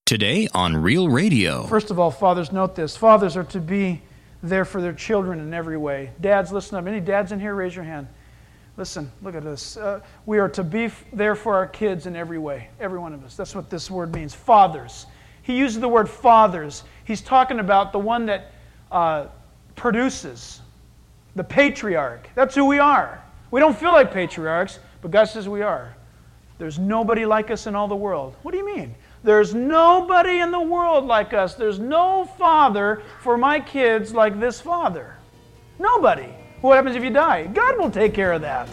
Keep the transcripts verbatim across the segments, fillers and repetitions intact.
Today on Real Radio. First of all, fathers, note this. Fathers are to be there for their children in every way. Dads, listen up. Any dads in here, raise your hand. Listen, look at this. Uh, we are to be f- there for our kids in every way. Every one of us. That's what this word means. Fathers. He uses the word fathers. He's talking about the one that uh, produces. The patriarch. That's who we are. We don't feel like patriarchs, but God says we are. There's nobody like us in all the world. What do you mean? There's nobody in the world like us. There's no father for my kids like this father. Nobody. What happens if you die? God will take care of that.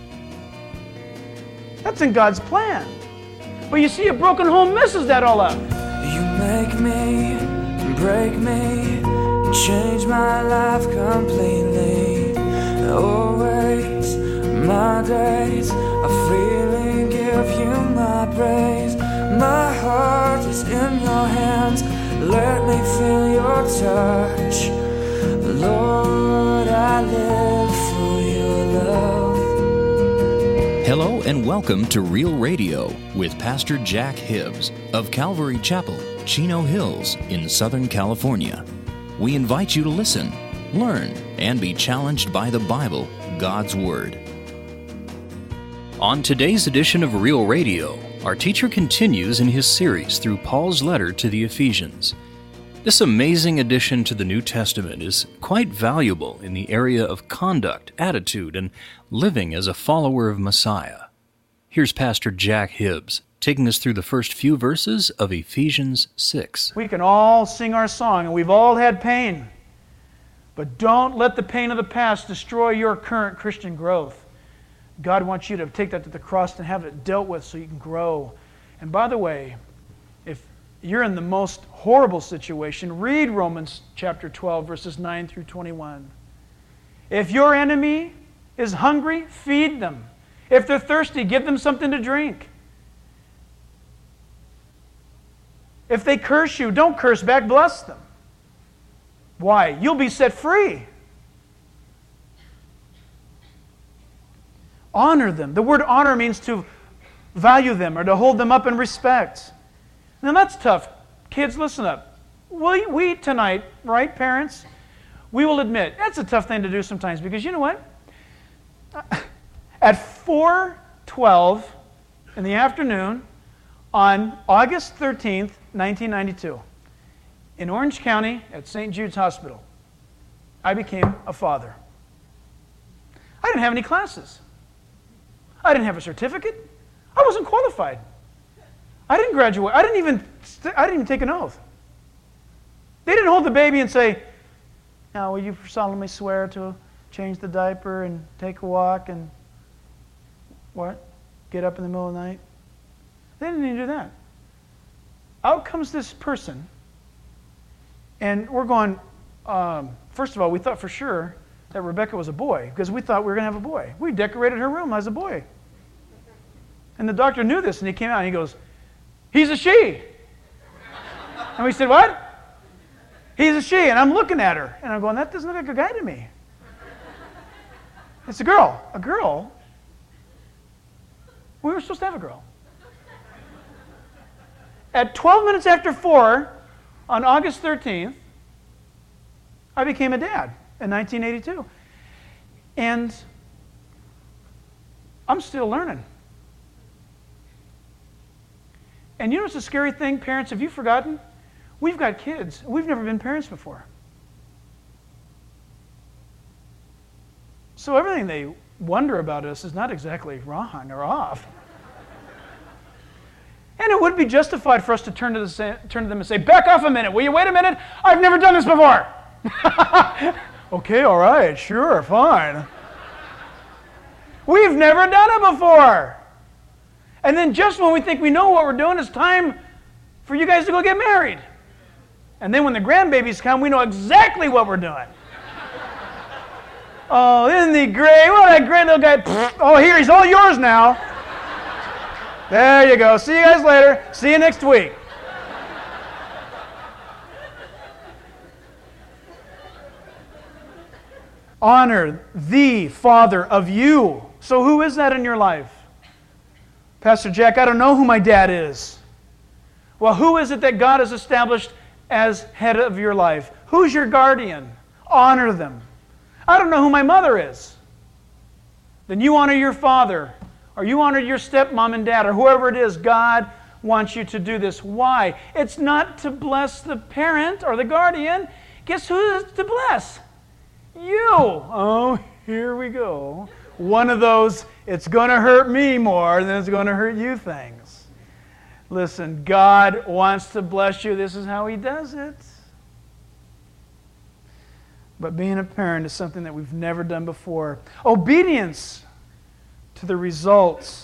That's in God's plan. But you see, a broken home messes that all up. You make me, break me, change my life completely. Always, my days are freely give you my praise. My heart is in your hands. Let me feel your touch. Lord, I live for your love. Hello and welcome to Real Radio with Pastor Jack Hibbs of Calvary Chapel, Chino Hills in Southern California. We invite you to listen, learn, and be challenged by the Bible, God's Word. On today's edition of Real Radio, our teacher continues in his series through Paul's letter to the Ephesians. This amazing addition to the New Testament is quite valuable in the area of conduct, attitude, and living as a follower of Messiah. Here's Pastor Jack Hibbs taking us through the first few verses of Ephesians six. We can all sing our song, and we've all had pain. But don't let the pain of the past destroy your current Christian growth. God wants you to take that to the cross and have it dealt with so you can grow. And by the way, if you're in the most horrible situation, read Romans chapter twelve, verses nine through twenty-one. If your enemy is hungry, feed them. If they're thirsty, give them something to drink. If they curse you, don't curse back, bless them. Why? You'll be set free. Honor them. The word honor means to value them or to hold them up in respect. Now that's tough. Kids, listen up. We, we tonight, right, parents, we will admit, that's a tough thing to do sometimes because you know what? At four twelve in the afternoon on August thirteenth, nineteen ninety-two, in Orange County at Saint Jude's Hospital, I became a father. I didn't have any classes. I didn't have a certificate. I wasn't qualified. I didn't graduate. I didn't even I didn't even take an oath. They didn't hold the baby and say, "Now, will you solemnly swear to change the diaper and take a walk and what? Get up in the middle of the night?" They didn't even do that. Out comes this person, and we're going, um, first of all, we thought for sure that Rebecca was a boy because we thought we were going to have a boy. We decorated her room as a boy. And the doctor knew this, and he came out and he goes, "He's a she." And we said, "What?" "He's a she." And I'm looking at her, and I'm going, "That doesn't look like a guy to me." It's a girl. A girl? We were supposed to have a girl. At twelve minutes after four, on August thirteenth, I became a dad in nineteen eighty-two. And I'm still learning. And you know what's a scary thing, parents? Have you forgotten? We've got kids. We've never been parents before. So everything they wonder about us is not exactly wrong or off. And it would be justified for us to turn to, the, turn to them and say, "Back off a minute. Will you wait a minute? I've never done this before." "Okay, all right, sure, fine." We've never done it before. And then just when we think we know what we're doing, it's time for you guys to go get married. And then when the grandbabies come, we know exactly what we're doing. "Oh, isn't he great? Well, that great little guy. Oh, here, he's all yours now." There you go. See you guys later. See you next week. Honor the Father of you. So who is that in your life? "Pastor Jack, I don't know who my dad is." Well, who is it that God has established as head of your life? Who's your guardian? Honor them. I don't know who my mother is. Then you honor your father, or you honor your stepmom and dad, or whoever it is. God wants you to do this. Why? It's not to bless the parent or the guardian. Guess who is to bless? You. Oh, here we go. One of those, it's going to hurt me more than it's going to hurt you things. Listen, God wants to bless you. This is how He does it. But being a parent is something that we've never done before. Obedience to the results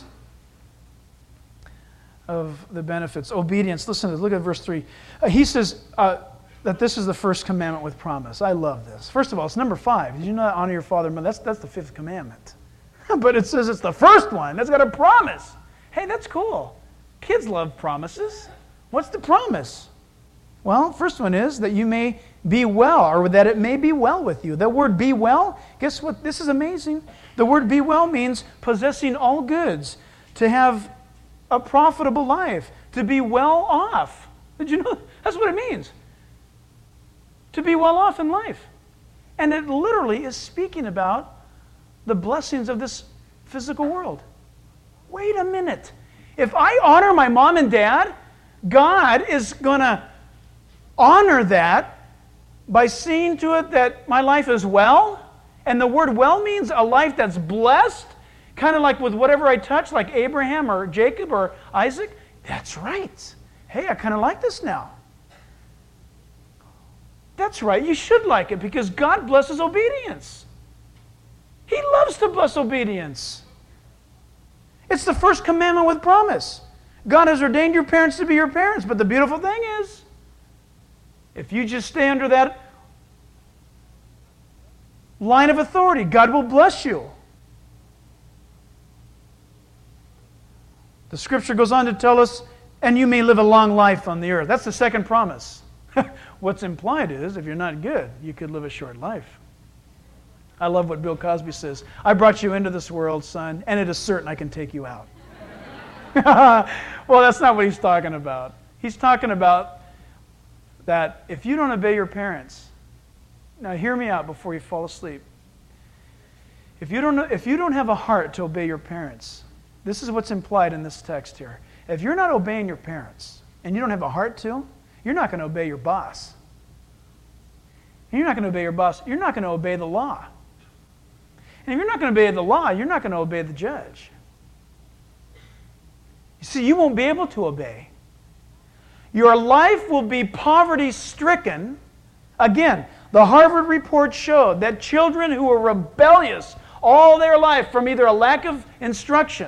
of the benefits. Obedience. Listen to this. Look at verse three. Uh, he says uh, that this is the first commandment with promise. I love this. First of all, it's number five. Did you not honor your father and mother? That's, that's the fifth commandment. But it says it's the first one. That's got a promise. Hey, that's cool. Kids love promises. What's the promise? Well, first one is that you may be well, or that it may be well with you. The word be well, guess what? This is amazing. The word be well means possessing all goods, to have a profitable life, to be well off. Did you know? That's what it means. To be well off in life. And it literally is speaking about the blessings of this physical world. Wait a minute. If I honor my mom and dad, God is going to honor that by seeing to it that my life is well. And the word well means a life that's blessed, kind of like with whatever I touch, like Abraham or Jacob or Isaac. That's right. Hey, I kind of like this now. That's right. You should like it because God blesses obedience. He loves to bless obedience. It's the first commandment with promise. God has ordained your parents to be your parents, but the beautiful thing is, if you just stay under that line of authority, God will bless you. The scripture goes on to tell us, and you may live a long life on the earth. That's the second promise. What's implied is, if you're not good, you could live a short life. I love what Bill Cosby says. I brought you into this world, son, and it is certain I can take you out. Well, that's not what he's talking about. He's talking about that if you don't obey your parents, now hear me out before you fall asleep. If you don't, if you don't have a heart to obey your parents, this is what's implied in this text here. If you're not obeying your parents and you don't have a heart to, you're not going to obey your boss. And you're not going to obey your boss. You're not going to obey the law. And if you're not going to obey the law, you're not going to obey the judge. You see, you won't be able to obey. Your life will be poverty-stricken. Again, the Harvard report showed that children who were rebellious all their life from either a lack of instruction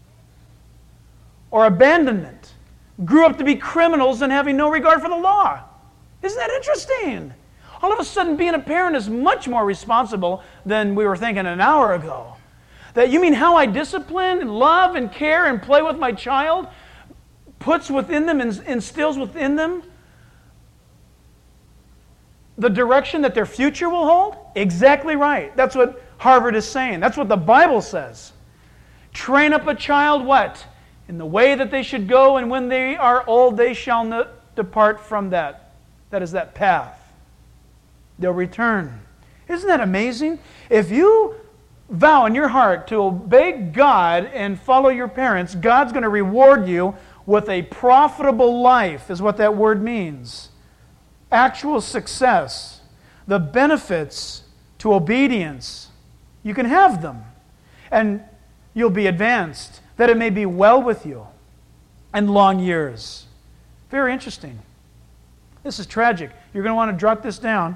or abandonment grew up to be criminals and having no regard for the law. Isn't that interesting? All of a sudden, being a parent is much more responsible than we were thinking an hour ago. That you mean how I discipline and love and care and play with my child puts within them and instills within them the direction that their future will hold? Exactly right. That's what Harvard is saying. That's what the Bible says. Train up a child what? In the way that they should go, and when they are old, they shall not depart from that. That is that path. They'll return. Isn't that amazing? If you vow in your heart to obey God and follow your parents, God's going to reward you with a profitable life, is what that word means. Actual success. The benefits to obedience. You can have them. And you'll be advanced, that it may be well with you, and long years. Very interesting. This is tragic. You're going to want to jot this down.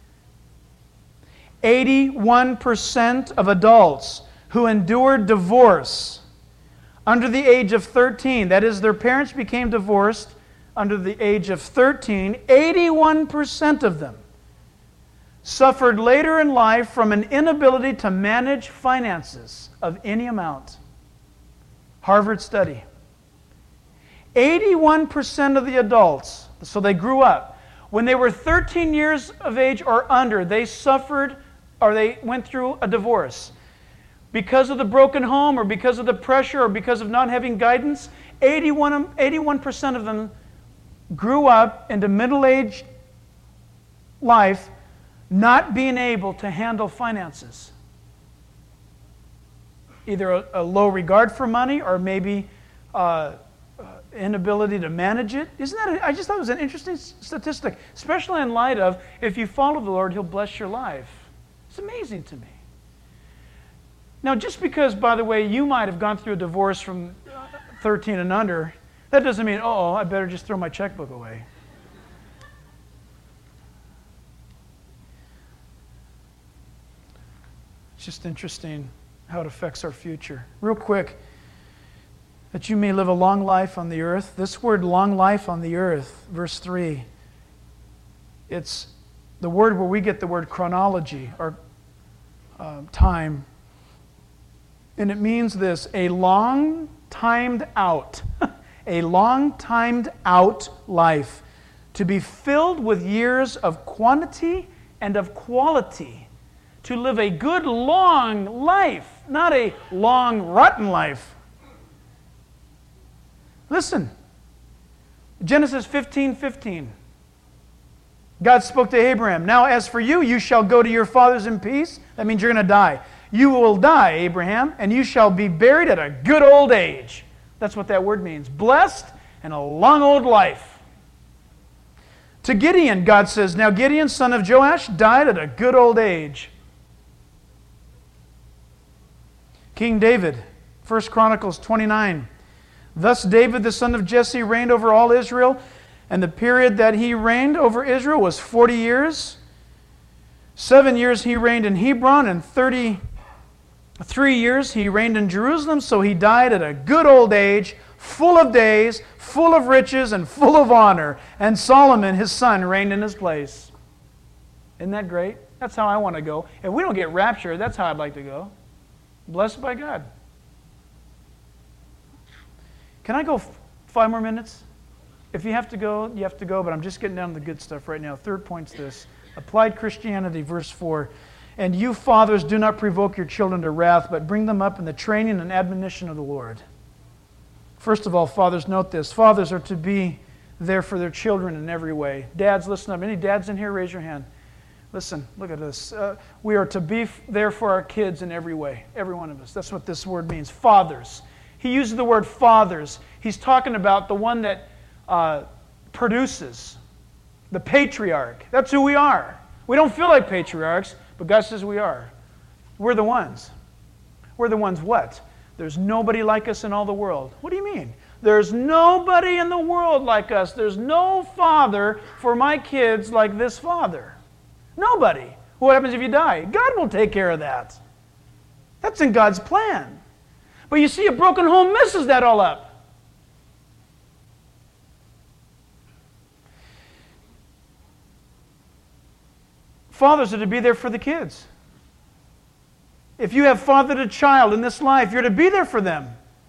eighty-one percent of adults who endured divorce under the age of thirteen, that is, their parents became divorced under the age of thirteen, eighty-one percent of them suffered later in life from an inability to manage finances of any amount. Harvard study. eighty-one percent of the adults, so they grew up, when they were thirteen years of age or under, they suffered or they went through a divorce. Because of the broken home or because of the pressure or because of not having guidance, eighty-one percent of them grew up into middle-aged life not being able to handle finances. Either a, a low regard for money or maybe uh, inability to manage it. Isn't that, a, I just thought it was an interesting statistic, especially in light of if you follow the Lord, He'll bless your life. It's amazing to me. Now, just because, by the way, you might have gone through a divorce from thirteen and under, that doesn't mean, oh, I better just throw my checkbook away. It's just interesting how it affects our future. Real quick, that you may live a long life on the earth. This word, long life on the earth, verse three, it's the word where we get the word chronology, or uh, time. And it means this, a long timed out, a long timed out life, to be filled with years of quantity and of quality, to live a good long life, not a long rotten life. Listen, Genesis fifteen fifteen. God spoke to Abraham, now as for you, you shall go to your fathers in peace. That means you're going to die. You will die, Abraham, and you shall be buried at a good old age. That's what that word means. Blessed and a long old life. To Gideon, God says, now Gideon, son of Joash, died at a good old age. King David, First Chronicles twenty-nine. Thus David, the son of Jesse, reigned over all Israel, and the period that he reigned over Israel was forty years. Seven years he reigned in Hebron, and thirty-three years he reigned in Jerusalem, so he died at a good old age, full of days, full of riches, and full of honor. And Solomon, his son, reigned in his place. Isn't that great? That's how I want to go. If we don't get raptured, that's how I'd like to go. Blessed by God. Can I go f- five more minutes? If you have to go, you have to go, but I'm just getting down to the good stuff right now. Third point's this. Applied Christianity, verse four. And you fathers, do not provoke your children to wrath, but bring them up in the training and admonition of the Lord. First of all, fathers, note this. Fathers are to be there for their children in every way. Dads, listen up. Any dads in here? Raise your hand. Listen, look at this. Uh, we are to be f- there for our kids in every way. Every one of us. That's what this word means. Fathers. He uses the word fathers. He's talking about the one that uh, produces. The patriarch. That's who we are. We don't feel like patriarchs, but God says we are. We're the ones. We're the ones what? There's nobody like us in all the world. What do you mean? There's nobody in the world like us. There's no father for my kids like this father. Nobody. What happens if you die? God will take care of that. That's in God's plan. But you see, a broken home messes that all up. Fathers are to be there for the kids. If you have fathered a child in this life, you're to be there for them.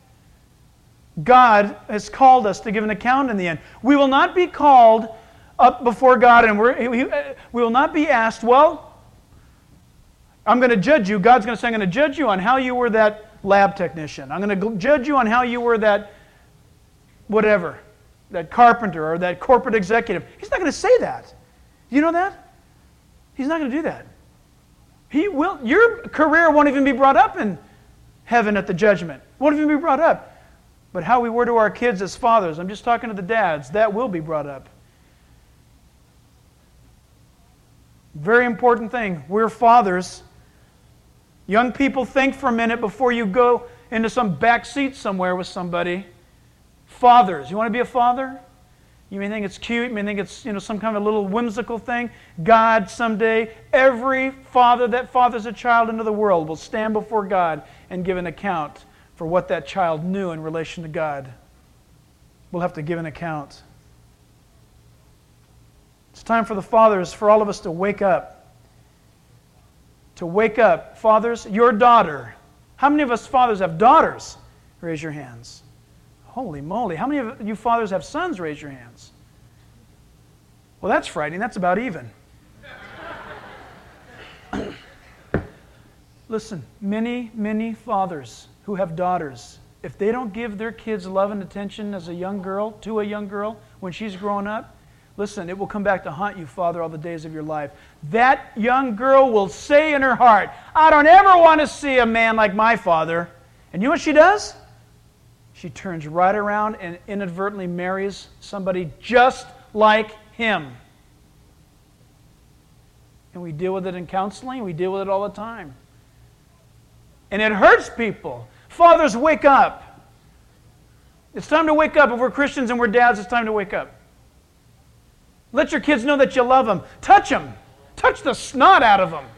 God has called us to give an account in the end. We will not be called up before God and we're, we, we will not be asked, well, I'm going to judge you. God's going to say, I'm going to judge you on how you were that lab technician. I'm going to judge you on how you were that whatever, that carpenter or that corporate executive. He's not going to say that. You know that? He's not going to do that. He will. Your career won't even be brought up in heaven at the judgment. Won't even be brought up. But how we were to our kids as fathers, I'm just talking to the dads, that will be brought up. Very important thing. We're fathers. Young people, think for a minute before you go into some back seat somewhere with somebody. Fathers. You want to be a father? You may think it's cute. You may think it's, you know, some kind of a little whimsical thing. God someday, every father that fathers a child into the world will stand before God and give an account for what that child knew in relation to God. We'll have to give an account. It's time for the fathers, for all of us to wake up. To wake up. Fathers, your daughter. How many of us fathers have daughters? Raise your hands. Holy moly. How many of you fathers have sons? Raise your hands. Well, that's frightening. That's about even. Listen, many, many fathers who have daughters, if they don't give their kids love and attention as a young girl, to a young girl, when she's grown up, listen, it will come back to haunt you, Father, all the days of your life. That young girl will say in her heart, I don't ever want to see a man like my father. And you know what she does? She turns right around and inadvertently marries somebody just like him. And we deal with it in counseling. We deal with it all the time. And it hurts people. Fathers, wake up. It's time to wake up. If we're Christians and we're dads, it's time to wake up. Let your kids know that you love them. Touch them. Touch the snot out of them.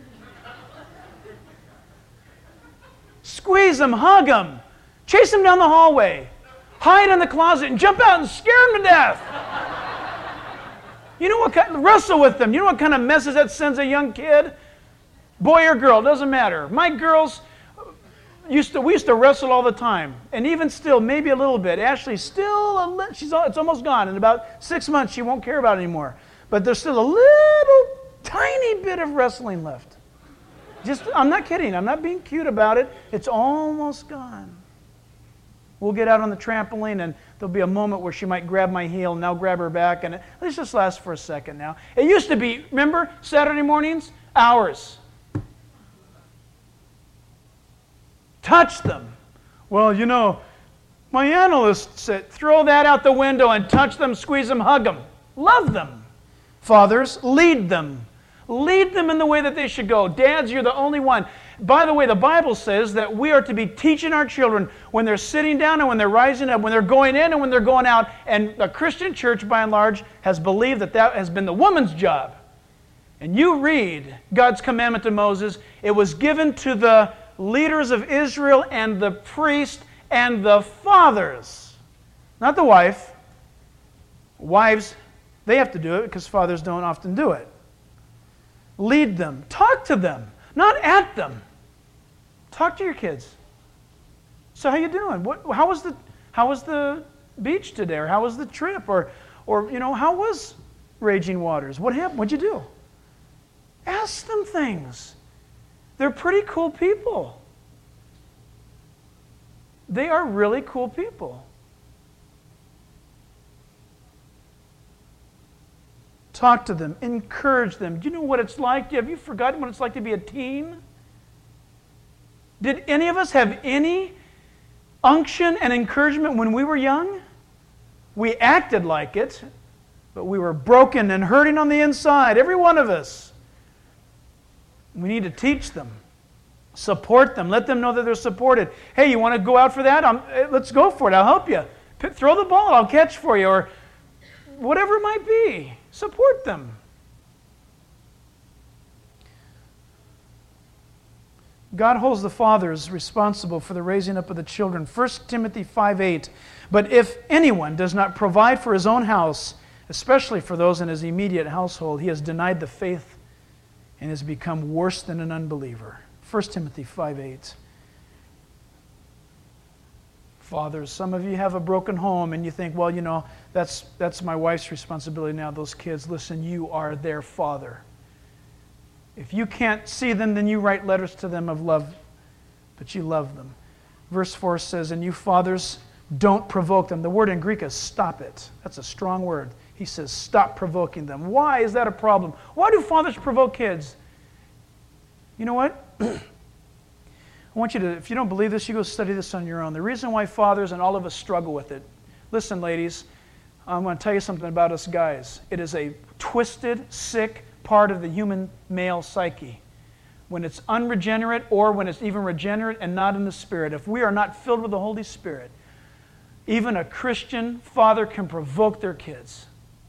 Squeeze them, hug them. Chase them down the hallway. Hide in the closet and jump out and scare them to death. You know what kind, wrestle with them. You know what kind of message that sends a young kid? Boy or girl, doesn't matter. My girls used to, we used to wrestle all the time. And even still, maybe a little bit. Ashley's still, a li- she's all, it's almost gone. In about six months, she won't care about it anymore. But there's still a little, tiny bit of wrestling left. Just, I'm not kidding. I'm not being cute about it. It's almost gone. We'll get out on the trampoline and there'll be a moment where she might grab my heel and I'll grab her back. And it, let's just last for a second now. It used to be, remember, Saturday mornings? Hours. Touch them. Well, you know, my analyst said, throw that out the window and touch them, squeeze them, hug them. Love them. Fathers, lead them. Lead them in the way that they should go. Dads, you're the only one. By the way, the Bible says that we are to be teaching our children when they're sitting down and when they're rising up, when they're going in and when they're going out. And the Christian church, by and large, has believed that that has been the woman's job. And you read God's commandment to Moses. It was given to the leaders of Israel and the priest and the fathers. Not the wife. Wives, they have to do it because fathers don't often do it. Lead them. Talk to them. Not at them. Talk to your kids. So how you doing? What, how was the how was the beach today? Or how was the trip? Or or you know, how was Raging Waters? What happened? What'd you do? Ask them things. They're pretty cool people. They are really cool people. Talk to them. Encourage them. Do you know what it's like? Have you forgotten what it's like to be a teen? Did any of us have any unction and encouragement when we were young? We acted like it, but we were broken and hurting on the inside, every one of us. We need to teach them. Support them. Let them know that they're supported. Hey, you want to go out for that? I'm, let's go for it. I'll help you. P- throw the ball. I'll catch for you. Or whatever it might be. Support them. God holds the fathers responsible for the raising up of the children. First Timothy five eight. But if anyone does not provide for his own house, especially for those in his immediate household, he has denied the faith and has become worse than an unbeliever. First Timothy five eight. Fathers, some of you have a broken home and you think, well, you know, that's that's my wife's responsibility now, those kids. Listen, you are their father. If you can't see them, then you write letters to them of love, but you love them. Verse four says, and you fathers, don't provoke them. The word in Greek is stop it. That's a strong word. He says, stop provoking them. Why is that a problem? Why do fathers provoke kids? You know what? I want you to, if you don't believe this, you go study this on your own. The reason why fathers and all of us struggle with it. Listen, ladies, I'm going to tell you something about us guys. It is a twisted, sick part of the human male psyche. When it's unregenerate or when it's even regenerate and not in the Spirit. If we are not filled with the Holy Spirit, even a Christian father can provoke their kids.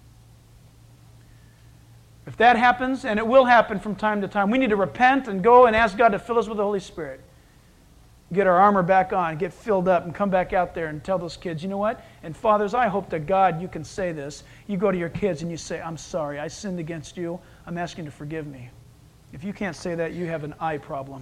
If that happens, and it will happen from time to time, we need to repent and go and ask God to fill us with the Holy Spirit. Get our armor back on, get filled up, and come back out there and tell those kids, you know what? And fathers, I hope to God you can say this. You go to your kids and you say, I'm sorry, I sinned against you. I'm asking you to forgive me. If you can't say that, you have an eye problem.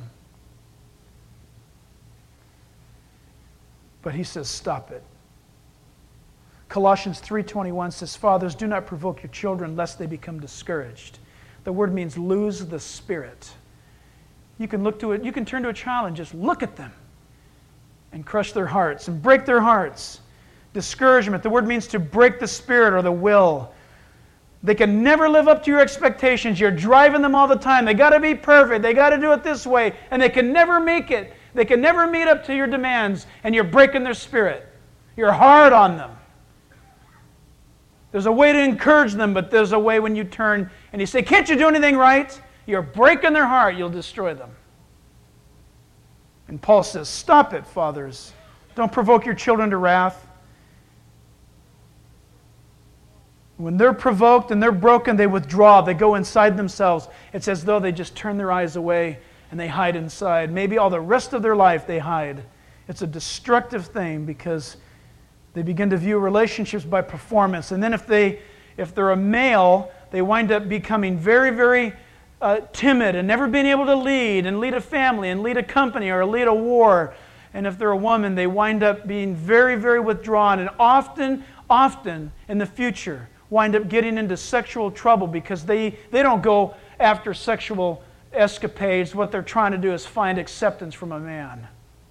But he says, stop it. Colossians three twenty-one says, fathers, do not provoke your children lest they become discouraged. The word means lose the spirit. You can look to it, you can turn to a child and just look at them and crush their hearts and break their hearts. Discouragement. The word means to break the spirit or the will. They can never live up to your expectations. You're driving them all the time. They got to be perfect. They got to do it this way. And they can never make it. They can never meet up to your demands. And you're breaking their spirit. You're hard on them. There's a way to encourage them, but there's a way when you turn and you say, can't you do anything right? You're breaking their heart. You'll destroy them. And Paul says, stop it, fathers. Don't provoke your children to wrath. When they're provoked and they're broken, they withdraw. They go inside themselves. It's as though they just turn their eyes away and they hide inside. Maybe all the rest of their life they hide. It's a destructive thing because they begin to view relationships by performance. And then if, they, if they're a male, they wind up becoming very, very uh, timid and never being able to lead and lead a family and lead a company or lead a war. And if they're a woman, they wind up being very, very withdrawn and often, often in the future wind up getting into sexual trouble because they, they don't go after sexual escapades. What they're trying to do is find acceptance from a man.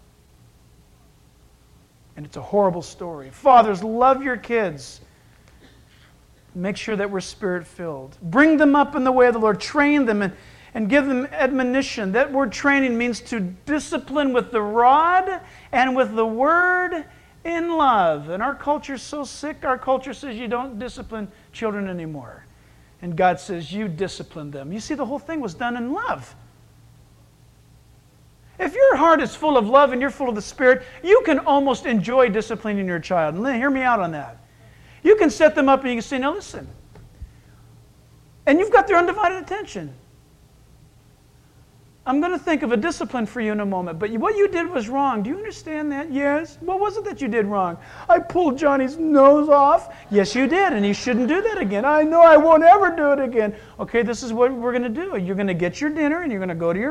And it's a horrible story. Fathers, love your kids. Make sure that we're spirit-filled. Bring them up in the way of the Lord. Train them and, and give them admonition. That word training means to discipline with the rod and with the word in love. And our culture's so sick. Our culture says you don't discipline children anymore. And God says you discipline them. You see, the whole thing was done in love. If your heart is full of love and you're full of the Spirit, you can almost enjoy disciplining your child. And hear me out on that. You can set them up and you can say, now listen. And you've got their undivided attention. I'm going to think of a discipline for you in a moment, but what you did was wrong. Do you understand that? Yes. What was it that you did wrong? I pulled Johnny's nose off. Yes, you did, and you shouldn't do that again. I know I won't ever do it again. Okay, this is what we're going to do. You're going to get your dinner, and you're going to go to your